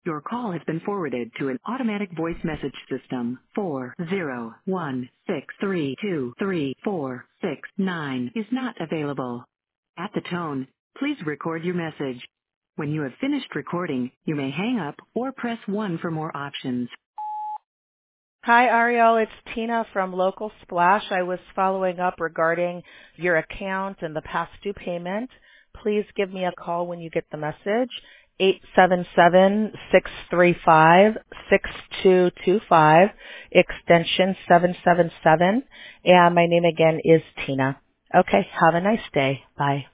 Your call has been forwarded to an automatic voice message system. 401-632-3469 is not available. At the tone, please record your message. When you have finished recording, you may hang up or press 1 for more options. Hi, Ariel. It's Tina from Local Splash. I was following up regarding your account and the past due payment. Please give me a call when you get the message. 877-635-6225, extension 777. And my name again is Tina. Okay, have a nice day. Bye.